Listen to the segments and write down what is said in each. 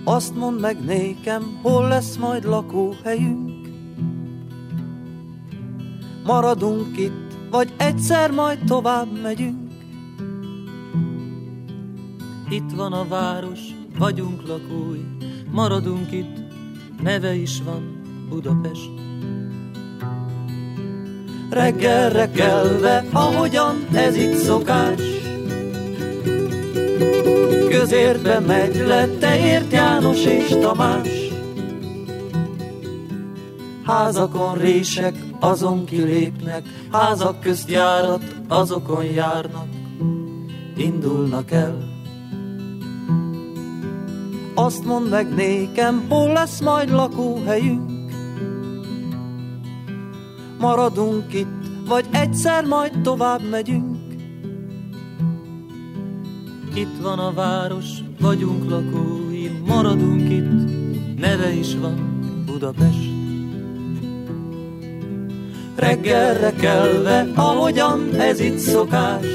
Azt mondd meg nékem, hol lesz majd lakóhelyünk. Maradunk itt, vagy egyszer majd tovább megyünk. Itt van a város, vagyunk lakói, maradunk itt, neve is van Budapest. Reggelre kelve, ahogyan ez itt szokás, közértbe megy le Teért János és Tamás. Házakon rések, azon kilépnek, házak közt járat, azokon járnak, indulnak el. Azt mondd meg nékem, hol lesz majd lakóhelyünk. Maradunk itt, vagy egyszer majd tovább megyünk. Itt van a város, vagyunk lakói, maradunk itt, neve is van Budapest. Reggelre kelve, ahogyan ez itt szokás,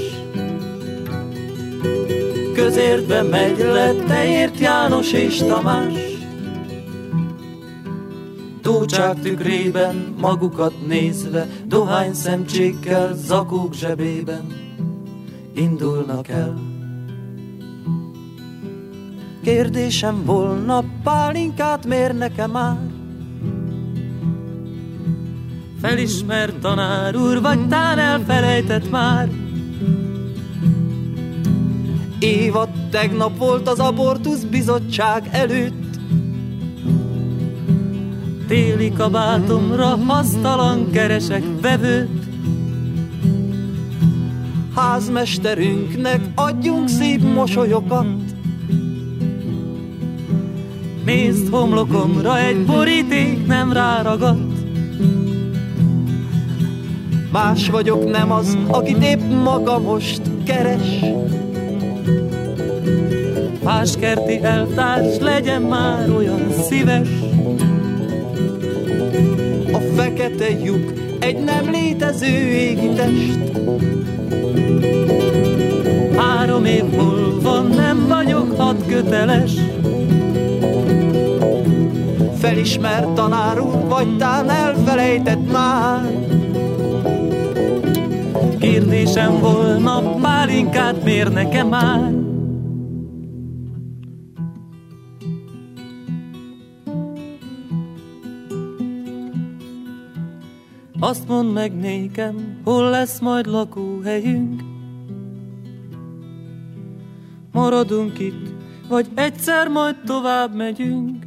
közértbe megy le Teért János és Tamás. Tócsák tükrében magukat nézve, dohány szemcsékkel, zakók zsebében indulnak el. Kérdésem volna, pálinkát mérnek-e már? Felismert tanár úr, vagy tán elfelejtett már? Évad tegnap volt az abortusz bizottság előtt. Téli kabátomra hasztalan keresek vevőt. Házmesterünknek adjunk szép mosolyokat. Nézd, homlokomra egy boríték nem ráragadt. Más vagyok, nem az, akit épp maga most keres. Fáskerti elvtárs, legyen már olyan szíves. A fekete lyuk egy nem létező égi test. 3 év múlva nem vagyok hadköteles. Felismert tanár úr, vagy tán elfelejtett már? Kérdésem volna, pálinkát mérnek-e már? Azt mondd meg nékem, hol lesz majd lakóhelyünk. Maradunk itt, vagy egyszer majd tovább megyünk.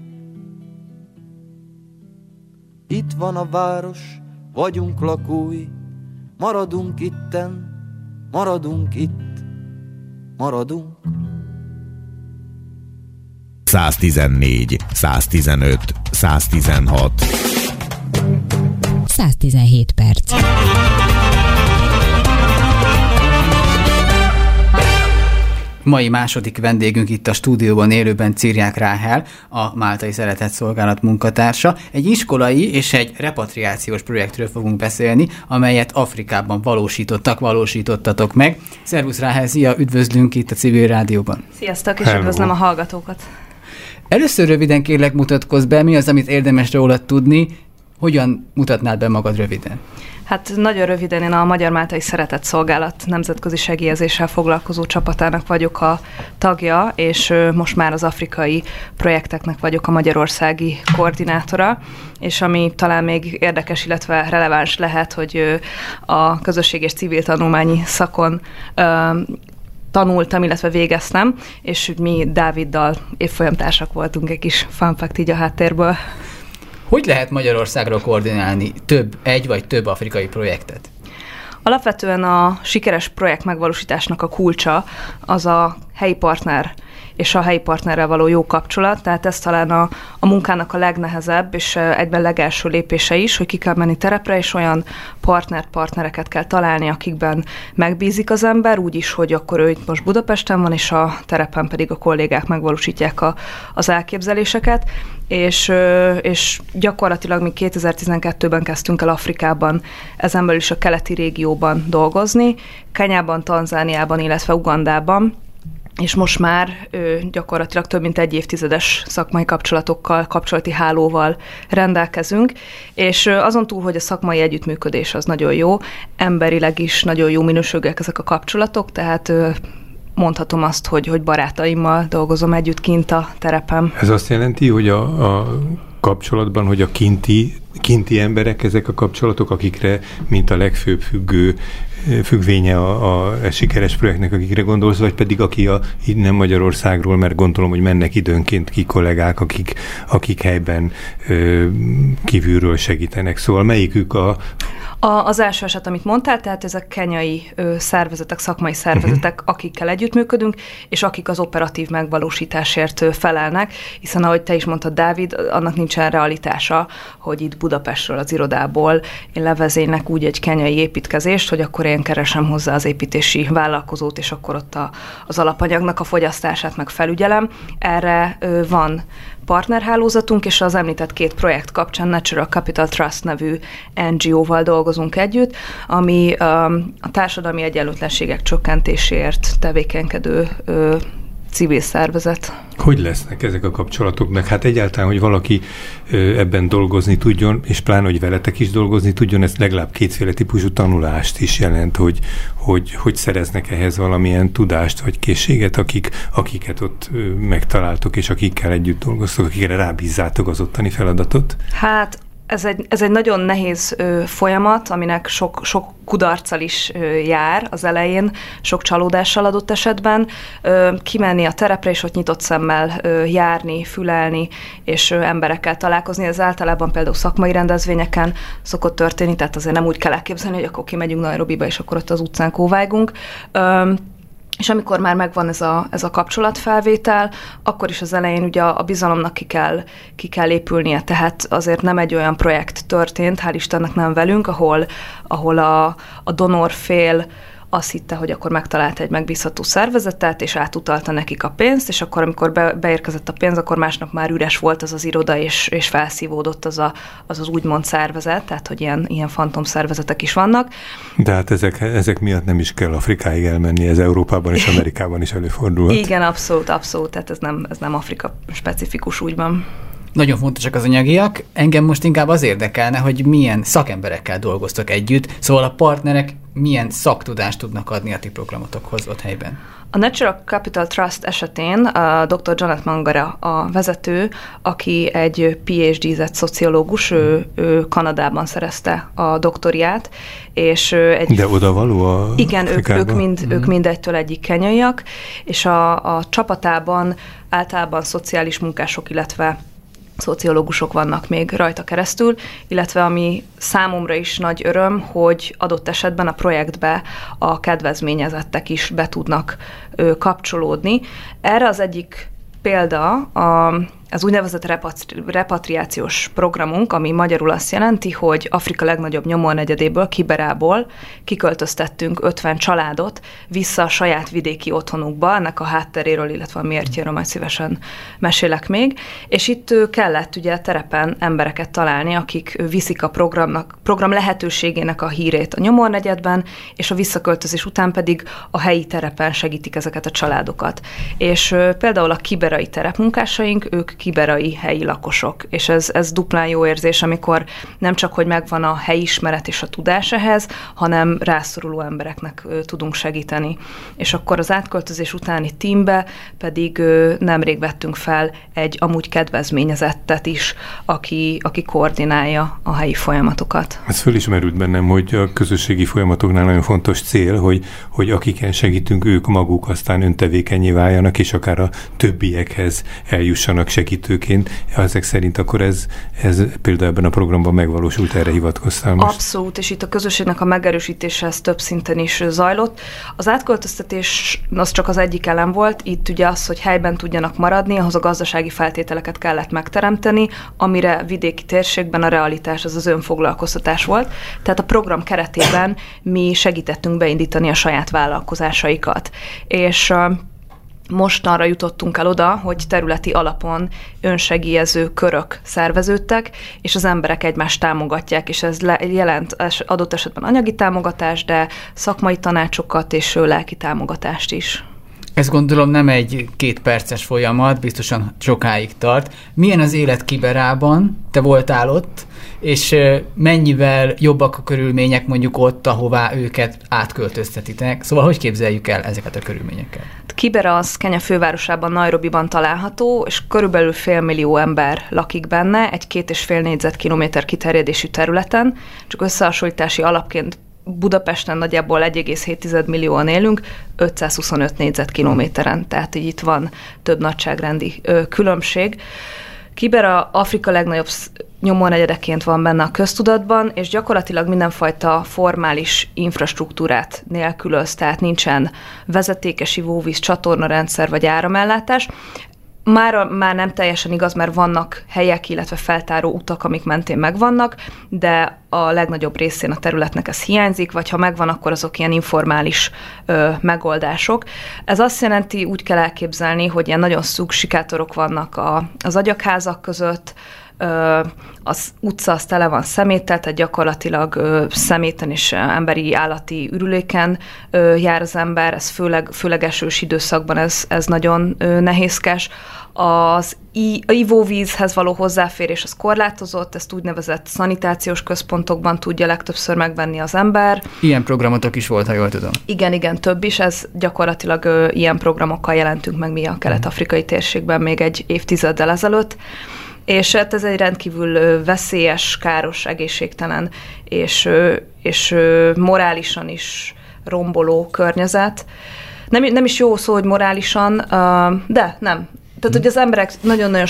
Itt van a város, vagyunk lakói, maradunk itten, maradunk itt, maradunk. 114, 115, 116 117 perc. Mai második vendégünk itt a stúdióban élőben Cirják Ráhel, a Máltai Szeretetszolgálat munkatársa. Egy iskolai és egy repatriációs projektről fogunk beszélni, amelyet Afrikában valósítottatok meg. Szervusz Ráhel, szia, üdvözlünk itt a Civil Rádióban. Sziasztok, és üdvözlöm a hallgatókat. Először röviden kérlek mutatkozz be, mi az, amit érdemes rólad tudni, hogyan mutatnád be magad röviden? Hát nagyon röviden én a Magyar Máltai Szeretetszolgálat nemzetközi segélyezéssel foglalkozó csapatának vagyok a tagja, és most már az afrikai projekteknek vagyok a magyarországi koordinátora, és ami talán még érdekes, illetve releváns lehet, hogy a közösség és civil tanulmányi szakon tanultam, illetve végeztem, és mi Dáviddal évfolyamtársak voltunk, egy kis fun fact így a háttérből. Hogy lehet Magyarországról koordinálni egy vagy több afrikai projektet? Alapvetően a sikeres projekt megvalósításnak a kulcsa az a helyi partner és a helyi partnerrel való jó kapcsolat, tehát ez talán a munkának a legnehezebb, és egyben legelső lépése is, hogy ki kell menni terepre, és olyan partnereket kell találni, akikben megbízik az ember, úgyis, hogy akkor ő itt most Budapesten van, és a terepen pedig a kollégák megvalósítják az elképzeléseket, és gyakorlatilag mi 2012-ben kezdtünk el Afrikában, ezen belül is a keleti régióban dolgozni, Kenyában, Tanzániában, illetve Ugandában, és most már gyakorlatilag több mint egy évtizedes szakmai kapcsolatokkal, kapcsolati hálóval rendelkezünk, és azon túl, hogy a szakmai együttműködés az nagyon jó, emberileg is nagyon jó minőségűek ezek a kapcsolatok, tehát mondhatom azt, hogy barátaimmal dolgozom együtt kint a terepen. Ez azt jelenti, hogy a kapcsolatban, hogy a kinti emberek ezek a kapcsolatok, akikre, mint a legfőbb függvénye a sikeres projektnek, akikre gondolsz, vagy pedig aki innen Magyarországról, mert gondolom, hogy mennek időnként ki kollégák, akik helyben kívülről segítenek. Szóval melyikük az első eset, amit mondtál, tehát ezek kenyai szervezetek, szakmai szervezetek, akikkel együttműködünk, és akik az operatív megvalósításért felelnek, hiszen ahogy te is mondtad, Dávid, annak nincsen realitása, hogy itt Budapestről, az irodából én levezénylek úgy egy kenyai építkezést, hogy akkor én keresem hozzá az építési vállalkozót, és akkor ott az alapanyagnak a fogyasztását meg felügyelem. Erre van partnerhálózatunk, és az említett 2 projekt kapcsán Natural Capital Trust nevű NGO-val dolgozunk együtt, ami a társadalmi egyenlőtlenségek csökkentéséért tevékenykedő civil szervezet. Hogy lesznek ezek a kapcsolatok? Meg hát egyáltalán, hogy valaki ebben dolgozni tudjon, és pláne, hogy veletek is dolgozni tudjon, ez legalább 2 típusú tanulást is jelent, hogy szereznek ehhez valamilyen tudást, vagy készséget, akiket ott megtaláltok, és akikkel együtt dolgoztok, akikre rábízzátok az ottani feladatot? Hát Ez egy nagyon nehéz folyamat, aminek sok kudarccal is jár az elején, sok csalódással adott esetben. Kimenni a terepre, és ott nyitott szemmel járni, fülelni, és emberekkel találkozni. Ez általában például szakmai rendezvényeken szokott történni, tehát azért nem úgy kell elképzelni, hogy akkor kimegyünk Nairobiba, és akkor ott az utcán kóvájgunk. És amikor már megvan ez a kapcsolatfelvétel, akkor is az elején ugye a bizalomnak ki kell épülnie, tehát azért nem egy olyan projekt történt, hál' Istennek nem velünk, ahol a donorfél azt hitte, hogy akkor megtalálta egy megbízható szervezetet, és átutalta nekik a pénzt, és akkor, amikor beérkezett a pénz, akkor másnap már üres volt az iroda, és felszívódott az úgymond szervezet, tehát hogy ilyen fantom szervezetek is vannak. De hát ezek miatt nem is kell Afrikáig elmenni, ez Európában és Amerikában is előfordulhat. Igen, abszolút, tehát ez nem Afrika specifikus, úgy van. Nagyon fontosak az anyagiak. Engem most inkább az érdekelne, hogy milyen szakemberekkel dolgoztok együtt, szóval a partnerek milyen szaktudást tudnak adni a ti programotokhoz ott helyben. A Natural Capital Trust esetén a Dr. Janet Mangara a vezető, aki egy PhD-zett szociológus, ő Kanadában szerezte a doktoriát, és De odavaló igen, ők mind egytől egyik kenyaiak, és a csapatában általában szociális munkások, illetve szociológusok vannak még rajta keresztül, illetve ami számomra is nagy öröm, hogy adott esetben a projektbe a kedvezményezettek is be tudnak kapcsolódni. Erre az egyik példa az úgynevezett repatriációs programunk, ami magyarul azt jelenti, hogy Afrika legnagyobb nyomornegyedéből, Kiberából kiköltöztettünk 50 családot vissza a saját vidéki otthonukba, ennek a hátteréről, illetve a miértjéről majd szívesen mesélek még, és itt kellett ugye terepen embereket találni, akik viszik a program lehetőségének a hírét a nyomornegyedben, és a visszaköltözés után pedig a helyi terepen segítik ezeket a családokat. És például a kiberai terepmunkásaink, ők kiberai helyi lakosok, és ez duplán jó érzés, amikor nem csak, hogy megvan a helyismeret és a tudás ehhez, hanem rászoruló embereknek tudunk segíteni. És akkor az átköltözés utáni teambe pedig nemrég vettünk fel egy amúgy kedvezményezettet is, aki koordinálja a helyi folyamatokat. Ez fölismerült bennem, hogy a közösségi folyamatoknál nagyon fontos cél, hogy akiken segítünk, ők maguk aztán öntevékennyé váljanak, és akár a többiekhez eljussanak segítőként. Ezek szerint akkor ez például ebben a programban megvalósult, erre hivatkoztál most? Abszolút, és itt a közösségnek a megerősítése ez több szinten is zajlott. Az átköltöztetés az csak az egyik elem volt, itt ugye az, hogy helyben tudjanak maradni, ahhoz a gazdasági feltételeket kellett megteremteni, amire vidéki térségben a realitás az önfoglalkoztatás volt. Tehát a program keretében mi segítettünk beindítani a saját vállalkozásaikat. És most arra jutottunk el oda, hogy területi alapon önsegélyező körök szerveződtek, és az emberek egymást támogatják, és ez jelent adott esetben anyagi támogatást, de szakmai tanácsokat és lelki támogatást is. Ez gondolom nem egy 2 perces folyamat, biztosan sokáig tart. Milyen az élet Kiberában? Te voltál ott, és mennyivel jobbak a körülmények mondjuk ott, ahová őket átköltöztetitek? Szóval hogy képzeljük el ezeket a körülményeket? Kibera az Kenya fővárosában, Nairobiban található, és körülbelül 500 000 ember lakik benne, egy 2,5 négyzetkilométer kiterjedésű területen, csak összehasonlítási alapként Budapesten nagyjából 1,7 millióan élünk, 525 négyzetkilométeren, tehát így itt van több nagyságrendi különbség. Kibera Afrika legnagyobb nyomornegyedeként van benne a köztudatban, és gyakorlatilag mindenfajta formális infrastruktúrát nélkülöz, tehát nincsen vezetékes ivóvíz, csatornarendszer vagy áramellátás. Már nem teljesen igaz, mert vannak helyek, illetve feltáró utak, amik mentén megvannak, de a legnagyobb részén a területnek ez hiányzik, vagy ha megvan, akkor azok ilyen informális megoldások. Ez azt jelenti, úgy kell elképzelni, hogy ilyen nagyon szűk sikátorok vannak az agyakházak között, az utca az tele van szeméttel, tehát gyakorlatilag szeméten és emberi állati ürüléken jár az ember, ez főleg esős időszakban ez nagyon nehézkes. Az ivóvízhez való hozzáférés az korlátozott, ezt úgynevezett szanitációs központokban tudja legtöbbször megvenni az ember. Ilyen programotok is volt, ha jól tudom. Igen, több is, ez gyakorlatilag ilyen programokkal jelentünk meg mi a kelet-afrikai térségben még egy évtizeddel ezelőtt. És ez egy rendkívül veszélyes, káros, egészségtelen és morálisan is romboló környezet. Nem is jó szó, hogy morálisan, de nem. Tehát, hogy az emberek nagyon-nagyon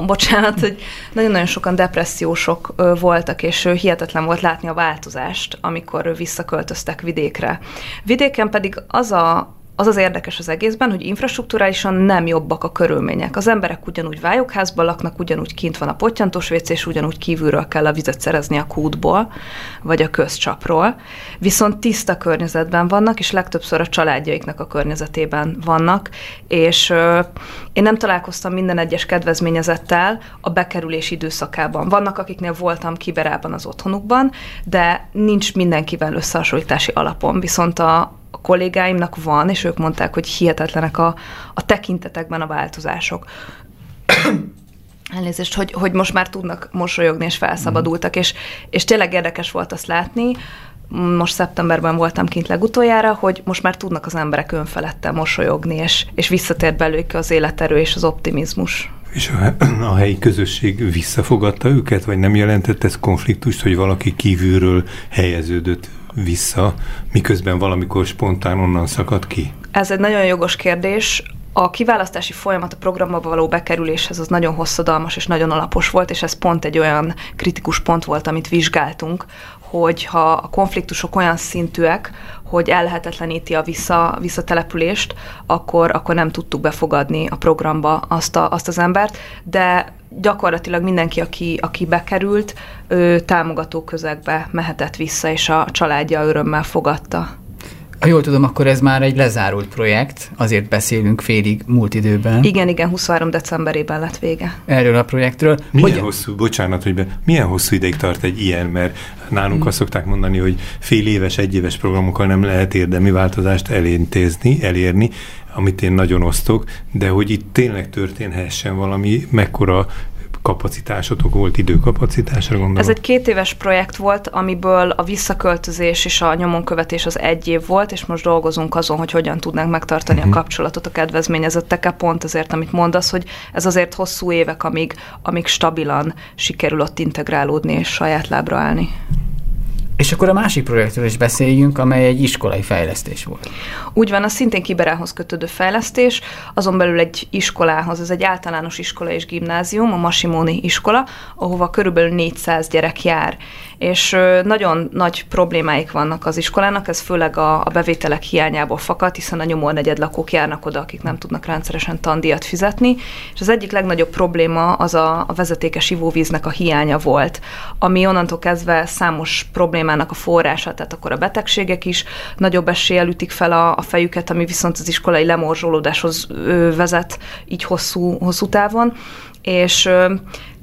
sokan depressziósok voltak, és hihetetlen volt látni a változást, amikor visszaköltöztek vidékre. Vidéken pedig az érdekes az egészben, hogy infrastrukturálisan nem jobbak a körülmények. Az emberek ugyanúgy vályokházban laknak, ugyanúgy kint van a pottyantós WC, és ugyanúgy kívülről kell a vizet szerezni a kútból, vagy a közcsapról. Viszont tiszta környezetben vannak, és legtöbbször a családjaiknak a környezetében vannak, és én nem találkoztam minden egyes kedvezményezettel a bekerülés időszakában. Vannak, akiknél voltam Kiberában az otthonukban, de nincs mindenkivel összehasonlítási alapon, viszont a kollégáimnak van, és ők mondták, hogy hihetetlenek a tekintetekben a változások. Elnézést, hogy most már tudnak mosolyogni, és felszabadultak, és tényleg érdekes volt azt látni, most szeptemberben voltam kint legutoljára, hogy most már tudnak az emberek önfeledten mosolyogni, és visszatért belőlük az életerő és az optimizmus. És a helyi közösség visszafogadta őket, vagy nem jelentett ez konfliktust, hogy valaki kívülről helyeződött vissza, miközben valamikor spontán onnan szakadt ki? Ez egy nagyon jogos kérdés. A kiválasztási folyamat a programba való bekerüléshez az nagyon hosszadalmas és nagyon alapos volt, és ez pont egy olyan kritikus pont volt, amit vizsgáltunk, hogy ha a konfliktusok olyan szintűek, hogy ellehetetleníti a visszatelepülést, akkor nem tudtuk befogadni a programba azt az embert, de gyakorlatilag mindenki, aki bekerült, támogató közegbe mehetett vissza, és a családja örömmel fogadta. Ha jól tudom, akkor ez már egy lezárult projekt, azért beszélünk félig múlt időben. Igen, 23 decemberében lett vége. Erről a projektről. Milyen hosszú ideig tart egy ilyen, mert nálunk azt szokták mondani, hogy fél éves, egyéves programokkal nem lehet érdemi változást elérni, amit én nagyon osztok, de hogy itt tényleg történhessen valami, mekkora kapacitásotok volt, időkapacitásra gondolom? Ez egy 2 éves projekt volt, amiből a visszaköltözés és a nyomonkövetés az 1 év volt, és most dolgozunk azon, hogy hogyan tudnánk megtartani a kapcsolatot a kedvezményezettekkel, pont azért, amit mondasz, hogy ez azért hosszú évek, amíg stabilan sikerül ott integrálódni és saját lábra állni. És akkor a másik projektről is beszéljünk, amely egy iskolai fejlesztés volt. Úgy van, az szintén Kiberához kötődő fejlesztés, azon belül egy iskolához, ez egy általános iskola és gimnázium, a Masimoni iskola, ahova körülbelül 400 gyerek jár. És nagyon nagy problémáik vannak az iskolának, ez főleg a bevételek hiányából fakad, hiszen a nyomornegyed lakók járnak oda, akik nem tudnak rendszeresen tandíjat fizetni, és az egyik legnagyobb probléma az a vezetékes ivóvíznek a hiánya volt, ami onnantól kezdve számos problémának a forrása, tehát akkor a betegségek is nagyobb eséllyel ütik fel a fejüket, ami viszont az iskolai lemorzsolódáshoz vezet így hosszú távon, és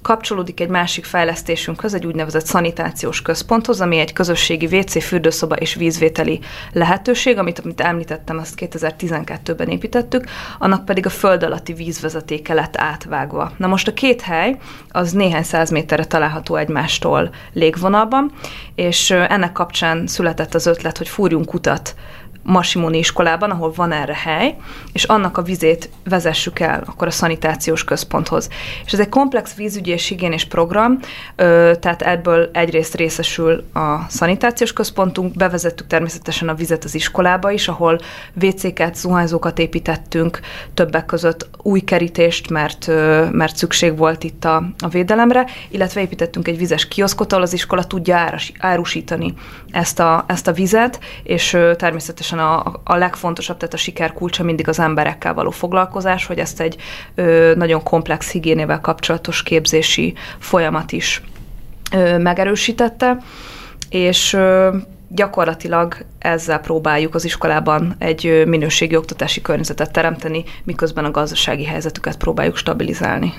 kapcsolódik egy másik fejlesztésünkhöz, egy úgynevezett szanitációs központhoz, ami egy közösségi WC, fürdőszoba és vízvételi lehetőség, amit említettem, azt 2012-ben építettük, annak pedig a föld alatti vízvezetéke lett átvágva. Na most a két hely az néhány 100 méterre található egymástól légvonalban, és ennek kapcsán született az ötlet, hogy fúrjunk utat Masimoni iskolában, ahol van erre hely, és annak a vizét vezessük el akkor a szanitációs központhoz. És ez egy komplex vízügyi és higiénés program, tehát ebből egyrészt részesül a szanitációs központunk, bevezettük természetesen a vizet az iskolába is, ahol WC-ket, zuhanyzókat építettünk, többek között új kerítést, mert szükség volt itt a védelemre, illetve építettünk egy vizes kioszkot, ahol az iskola tudja árusítani ezt a vizet, és természetesen a legfontosabb, tehát a siker kulcsa mindig az emberekkel való foglalkozás, hogy ezt egy nagyon komplex higiénével kapcsolatos képzési folyamat is megerősítette, és gyakorlatilag ezzel próbáljuk az iskolában egy minőségi oktatási környezetet teremteni, miközben a gazdasági helyzetüket próbáljuk stabilizálni.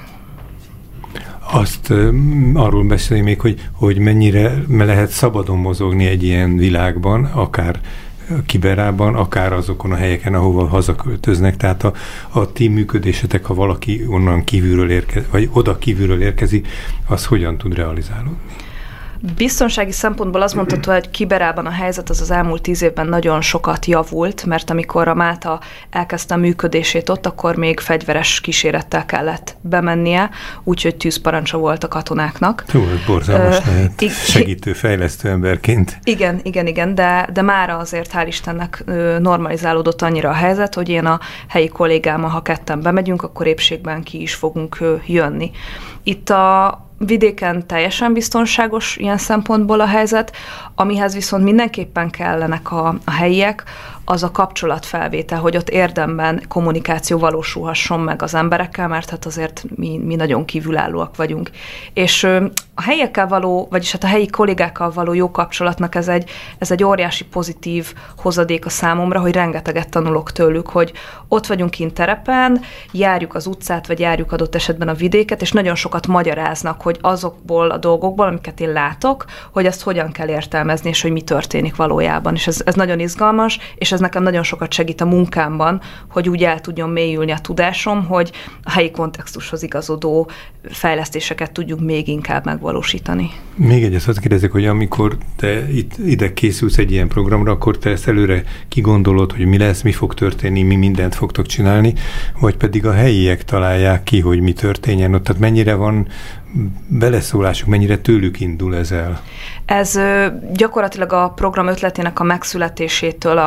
Azt arról beszélni még, hogy mennyire lehet szabadon mozogni egy ilyen világban, akár Kiberában, akár azokon a helyeken, ahova hazaköltöznek. Tehát a ti működésetek, ha valaki onnan kívülről érkezik, vagy oda kívülről érkezik, az hogyan tud realizálódni? Biztonsági szempontból azt mondható, hogy Kiberában a helyzet az elmúlt 10 évben nagyon sokat javult, mert amikor a Málta elkezdte a működését ott, akkor még fegyveres kísérettel kellett bemennie, úgyhogy tűzparancsa volt a katonáknak. Jó, borzalmas lehet segítő, fejlesztő emberként. Igen, de mára azért hál' Istennek normalizálódott annyira a helyzet, hogy én a helyi kollégámmal, ha ketten bemegyünk, akkor épségben ki is fogunk jönni. Itt a vidéken teljesen biztonságos ilyen szempontból a helyzet, amihez viszont mindenképpen kellenek a helyiek, az a kapcsolatfelvétel, hogy ott érdemben kommunikáció valósulhasson meg az emberekkel, mert hát azért mi nagyon kívülállóak vagyunk. És a helyiekkel való, vagyis hát a helyi kollégákkal való jó kapcsolatnak ez egy óriási pozitív hozadék a számomra, hogy rengeteget tanulok tőlük, hogy ott vagyunk kint terepen, járjuk az utcát, vagy járjuk adott esetben a vidéket, és nagyon sokat magyaráznak, hogy azokból a dolgokból, amiket én látok, hogy ezt hogyan kell értelmezni, és hogy mi történik valójában. És ez nagyon izgalmas, és ez nekem nagyon sokat segít a munkámban, hogy úgy el tudjon mélyülni a tudásom, hogy a helyi kontextushoz igazodó fejlesztéseket tudjuk még inkább megvalósítani. Még egyet azt kérdezzek, hogy amikor te ide készülsz egy ilyen programra, akkor te ezt előre kigondolod, hogy mi lesz, mi fog történni, mi mindent fogtok csinálni, vagy pedig a helyiek találják ki, hogy mi történjen ott, tehát mennyire van beleszólásuk, mennyire tőlük indul ez el? Ez gyakorlatilag a program ötletének a megszületésétől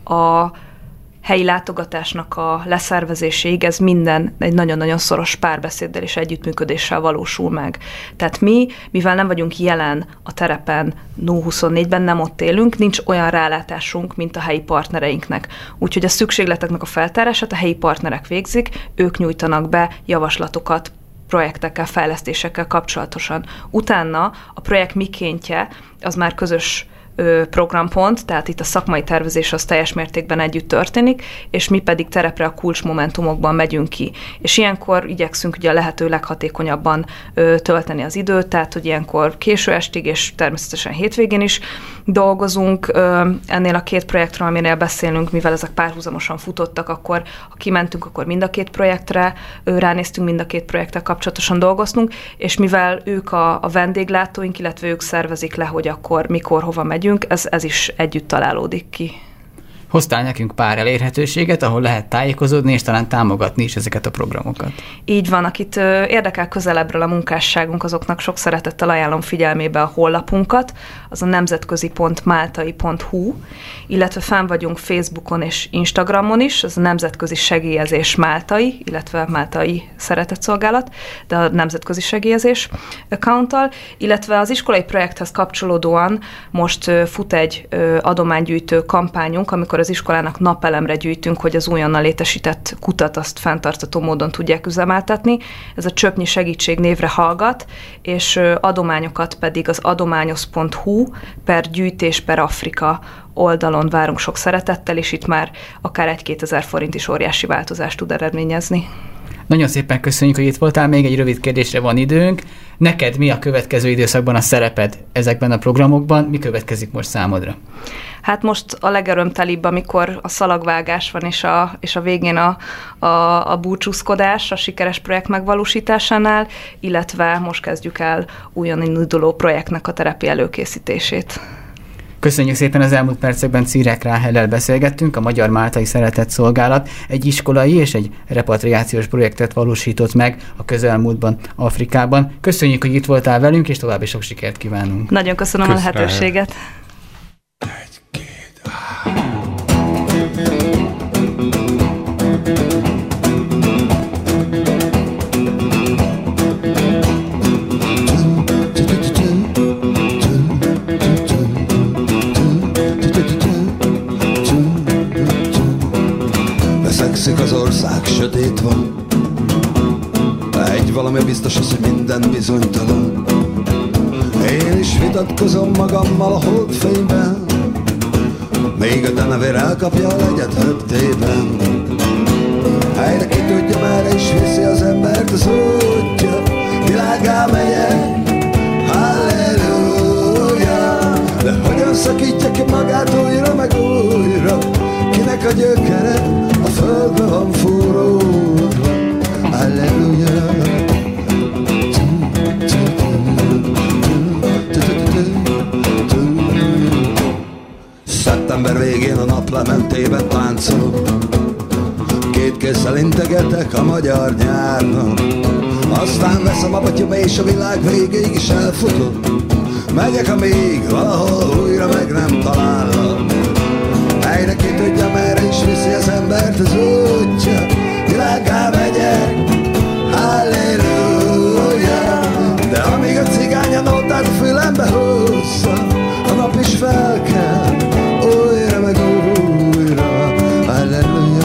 a helyi látogatásnak a leszervezéséig, ez minden egy nagyon-nagyon szoros párbeszéddel és együttműködéssel valósul meg. Tehát mivel nem vagyunk jelen a terepen, 0-24-ben nem ott élünk, nincs olyan rálátásunk, mint a helyi partnereinknek. Úgyhogy a szükségleteknek a feltárását a helyi partnerek végzik, ők nyújtanak be javaslatokat, projektekkel, fejlesztésekkel kapcsolatosan. Utána a projekt mikéntje az már közös programpont, tehát itt a szakmai tervezés az teljes mértékben együtt történik, és mi pedig terepre a kulcsmomentumokban megyünk ki. És ilyenkor igyekszünk ugye a lehető leghatékonyabban tölteni az időt, tehát hogy ilyenkor késő estig, és természetesen hétvégén is dolgozunk. Ennél a két projektről, aminél beszélünk, mivel ezek párhuzamosan futottak, akkor ha kimentünk, akkor mind a két projektre ránéztünk, mind a két projekttel kapcsolatosan dolgoztunk, és mivel ők a vendéglátóink, illetve ők szervezik le, hogy akkor mikor, hova megyünk, ez is együtt találódik ki. Hoztál nekünk pár elérhetőséget, ahol lehet tájékozódni, és talán támogatni is ezeket a programokat. Így van, akit érdekel közelebbről a munkásságunk, azoknak sok szeretettel ajánlom figyelmébe a honlapunkat, az a nemzetközi.máltai.hu, illetve fenn vagyunk Facebookon és Instagramon is, az a Nemzetközi Segélyezés Máltai, illetve Máltai Szeretetszolgálat, de a Nemzetközi Segélyezés accounttal, illetve az iskolai projekthez kapcsolódóan most fut egy adománygyűjtő kampányunk, amikor az iskolának napelemre gyűjtünk, hogy az újonnan létesített kutat azt fenntartató módon tudják üzemeltetni. Ez a Csöpnyi Segítség névre hallgat, és adományokat pedig az adományos.hu/gyűjtés/Afrika oldalon várunk sok szeretettel, és itt már akár 1-2 ezer forint is óriási változást tud eredményezni. Nagyon szépen köszönjük, hogy itt voltál, még egy rövid kérdésre van időnk. Neked mi a következő időszakban a szereped ezekben a programokban? Mi következik most számodra? Hát most a legörömtelibb, amikor a szalagvágás van, és a végén a búcsúzkodás a sikeres projekt megvalósításánál, illetve most kezdjük el újonnan induló projektnek a terepi előkészítését. Köszönjük szépen, az elmúlt percekben Czirák Ráhellel beszélgettünk, a Magyar Máltai Szeretett Szolgálat egy iskolai és egy repatriációs projektet valósított meg a közelmúltban Afrikában. Köszönjük, hogy itt voltál velünk, és további sok sikert kívánunk. Nagyon köszönöm a lehetőséget. Veszekszik az ország, sötét van. Egy valami biztos az, hogy minden bizonytalan. Én is vitatkozom magammal a holdfényben, még a denevér elkapja a legyet höttében. Helyre ki tudja, merre is viszi az embert az útja. Világgá megyek, halleluja. De hogyan szakítja ki magát újra meg újra? Kinek a gyökere a földbe van fúródva? Halleluja. Szeptember végén a naplementében táncolok, két kézzel integetek a magyar nyárnak. Aztán veszem a batyom és a világ végéig is elfutok. Megyek, amíg valahol újra meg nem talállak. Helyre ki tudja, merre is viszi az embert az útja. Világgá megyek, halleluja. De amíg a cigány a nótát a fülembe húzza, a nap is felkel, újra meg újra, halleluja.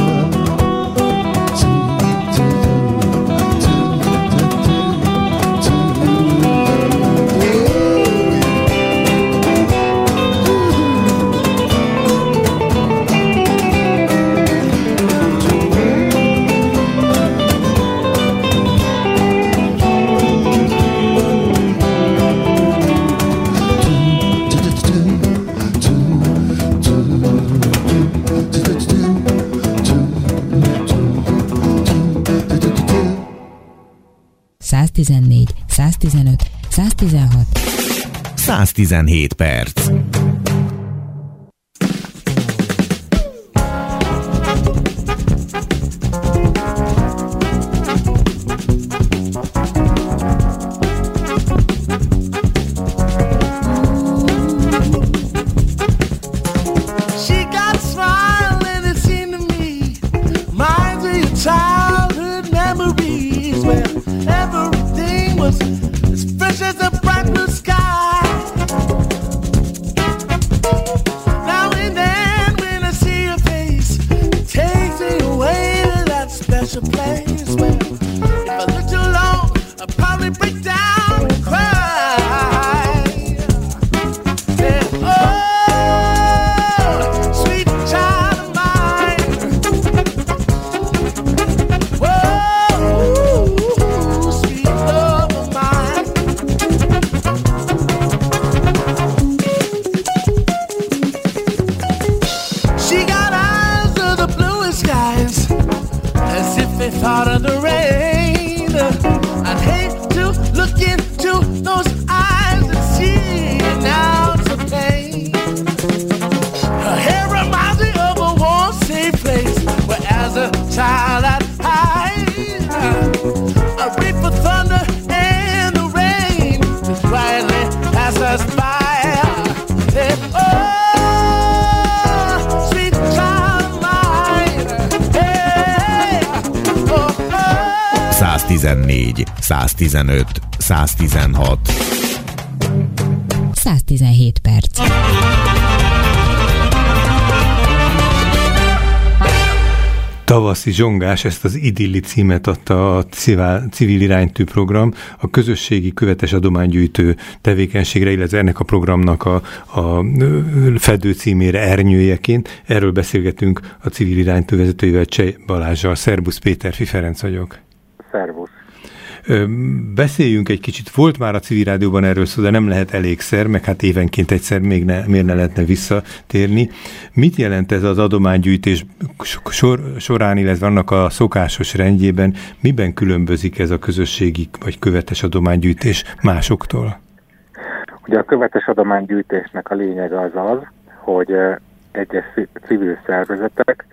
...114, 115, 116. 117 perc. ...114, 115, 116. 117 perc. Tavaszi zsongás, ezt az idilli címet adta a civil iránytű program, a közösségi követes adománygyűjtő tevékenységre, illetve ennek a programnak a fedő címére ernyőjeként. Erről beszélgetünk a civil iránytű vezetőjével, Cseh Balázsral. Szerbusz Péter, Ferenc vagyok. Szervusz! Beszéljünk egy kicsit, volt már a civil rádióban erről szó, de nem lehet elégszer, meg hát évenként egyszer miért ne lehetne visszatérni. Mit jelent ez az adománygyűjtés során, illetve annak a szokásos rendjében, miben különbözik ez a közösségi vagy követes adománygyűjtés másoktól? Ugye a követes adománygyűjtésnek a lényege az, hogy egyes civil szervezetek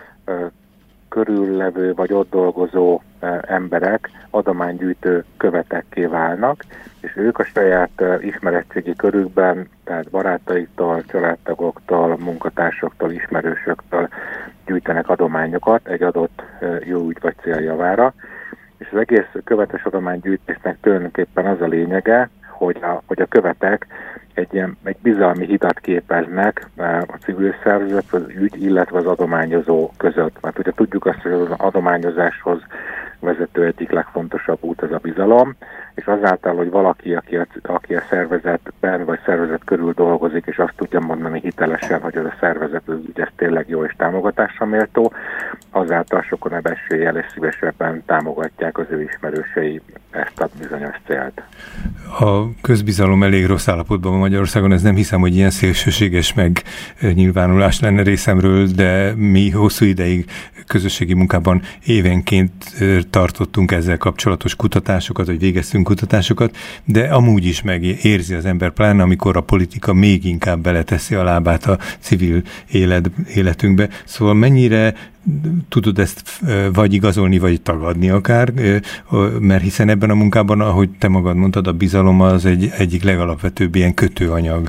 körüllevő vagy ott dolgozó emberek adománygyűjtő követekké válnak, és ők a saját ismeretségi körükben, tehát barátaiktól, családtagoktól, munkatársaktól, ismerősöktől gyűjtenek adományokat egy adott jó ügy vagy cél javára. És az egész követes adománygyűjtésnek tulajdonképpen az a lényege, hogy a követek egy bizalmi hidat képeznek a civil szervezet, az ügy, illetve az adományozó között. Mert ugye tudjuk azt, hogy az adományozáshoz vezető egyik legfontosabb út az a bizalom, és azáltal, hogy valaki, aki a szervezetben vagy szervezet körül dolgozik, és azt tudja mondani hitelesen, hogy az a szervezet az ügy, ez tényleg jó és támogatásra méltó, azáltal sokan ebb eséllyel és szívesebben támogatják az ő ismerősei ezt a bizonyos célt. A közbizalom elég rossz állapotban van Magyarországon, ez nem hiszem, hogy ilyen szélsőséges megnyilvánulás lenne részemről, de mi hosszú ideig közösségi munkában évenként tartottunk ezzel kapcsolatos kutatásokat, vagy végeztünk kutatásokat, de amúgy is megérzi az ember, pláne amikor a politika még inkább beleteszi a lábát a civil életünkbe. Szóval mennyire tudod ezt vagy igazolni, vagy tagadni akár, mert hiszen ebben a munkában, ahogy te magad mondtad, a bizalom az egyik legalapvetőbb ilyen kötőanyag.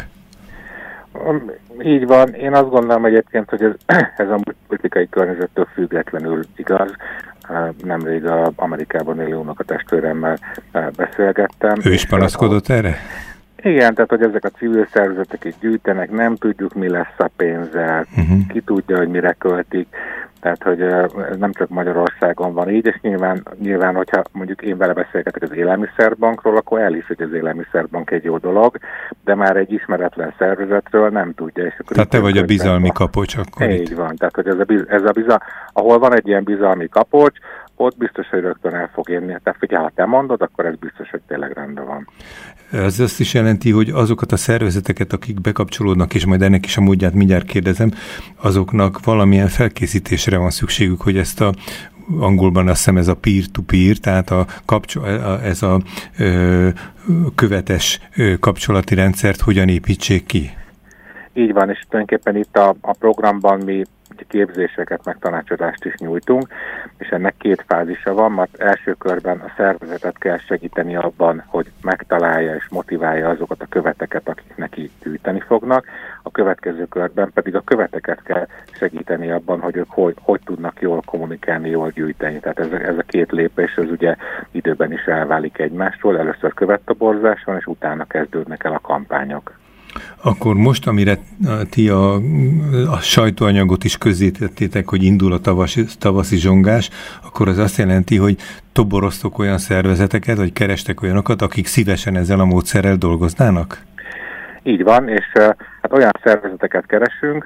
Így van. Én azt gondolom egyébként, hogy ez a politikai környezettől függetlenül igaz. Nemrég Amerikában élő unokatestvéremmel beszélgettem. Ő is panaszkodott erre? Igen, tehát hogy ezek a civil szervezetek itt gyűjtenek, nem tudjuk, mi lesz a pénzzel, ki tudja, hogy mire költik. Tehát, hogy ez nem csak Magyarországon van így, és nyilván, hogyha mondjuk én vele beszélgetek az élelmiszerbankról, akkor elhisz, hogy az élelmiszerbank egy jó dolog, de már egy ismeretlen szervezetről nem tudja. És akkor tehát te vagy a bizalmi kapocs akkor. Így van, tehát hogy ahol van egy ilyen bizalmi kapocs, ott biztos, hogy rögtön el fog érni. Tehát, hogyha ha te mondod, akkor ez biztos, hogy tényleg rendben van. Ez azt is jelenti, hogy azokat a szervezeteket, akik bekapcsolódnak, és majd ennek is a módját mindjárt kérdezem, azoknak valamilyen felkészítésre van szükségük, hogy ezt angolban azt hiszem ez a peer-to-peer, tehát ez a követes kapcsolati rendszert hogyan építsék ki? Így van, és tulajdonképpen itt a programban mi képzéseket, meg tanácsadást is nyújtunk, és ennek két fázisa van, mert első körben a szervezetet kell segíteni abban, hogy megtalálja és motiválja azokat a követeket, akik neki gyűjteni fognak. A következő körben pedig a követeket kell segíteni abban, hogy ők hogy tudnak jól kommunikálni, jól gyűjteni. Tehát ez a két lépés, az ugye időben is elválik egymástól. Először követtoborzás van, és utána kezdődnek el a kampányok. Akkor most, amire ti a sajtóanyagot is közzétettétek, hogy indul a tavaszi zsongás, akkor az azt jelenti, hogy toboroztok olyan szervezeteket, vagy kerestek olyanokat, akik szívesen ezzel a módszerrel dolgoznának? Így van, és hát olyan szervezeteket keresünk,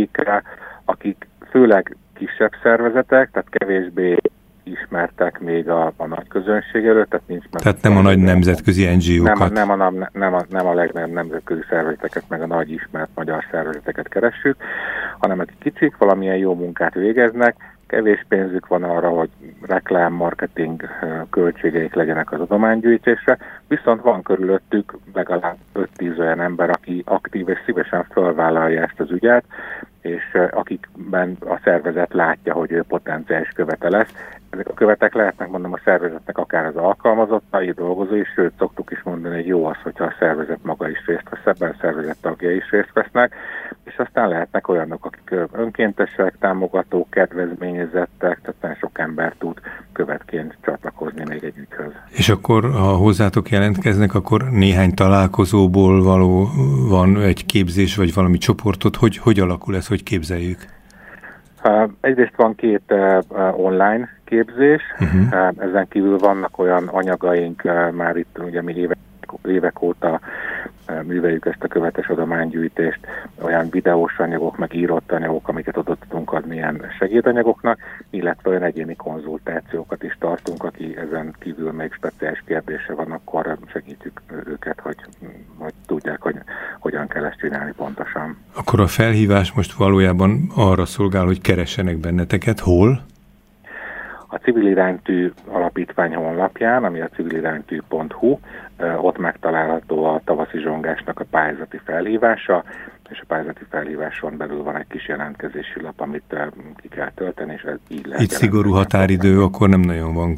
akik főleg kisebb szervezetek, tehát kevésbé ismertek még a nagy közönség előtt, tehát nincs meg. Tehát nem a nagy nemzetközi NGO-kat. Nem a legnagyobb nemzetközi szervezeteket, meg a nagy ismert magyar szervezeteket keressük, hanem akik kicsik, valamilyen jó munkát végeznek, kevés pénzük van arra, hogy reklám, marketing költségeik legyenek az adománygyűjtésre, viszont van körülöttük legalább 5-10 olyan ember, aki aktív és szívesen felvállalja ezt az ügyet, és akikben a szervezet látja, hogy ő potenciális követe lesz. Ezek a követek lehetnek, mondom, a szervezetnek akár az alkalmazottai, dolgozói, sőt, szoktuk is mondani, hogy jó az, hogyha a szervezet maga is részt vesz ebben, a szervezet tagjai is részt vesznek, és aztán lehetnek olyanok, akik önkéntesek, támogatók, kedvezményezettek, tehát nagyon sok ember tud követként csatlakozni még egy ügyhöz. És akkor, ha hozzátok jelentkeznek, akkor néhány találkozóból van egy képzés, vagy valami csoportot, hogy alakul ez, hogy képzeljük? Egyrészt van 2 online képzés, ezen kívül vannak olyan anyagaink, már itt ugye mi évek óta műveljük ezt a követes adománygyűjtést, olyan videós anyagok, meg írott anyagok, amiket oda tudunk adni ilyen segédanyagoknak, illetve olyan egyéni konzultációkat is tartunk, aki ezen kívül még speciális kérdése van, akkor segítjük őket, hogy tudják, hogy hogyan kell ezt csinálni pontosan. Akkor a felhívás most valójában arra szolgál, hogy keressenek benneteket. Hol? A Civil Iránytű Alapítvány honlapján, ami a civiliránytű.hu, ott megtalálható a tavaszi zsongásnak a pályázati felhívása, és a pályázati felhíváson belül van egy kis jelentkezési lap, amit ki kell tölteni, és ez így lehet. Itt szigorú határidő, akkor nem nagyon van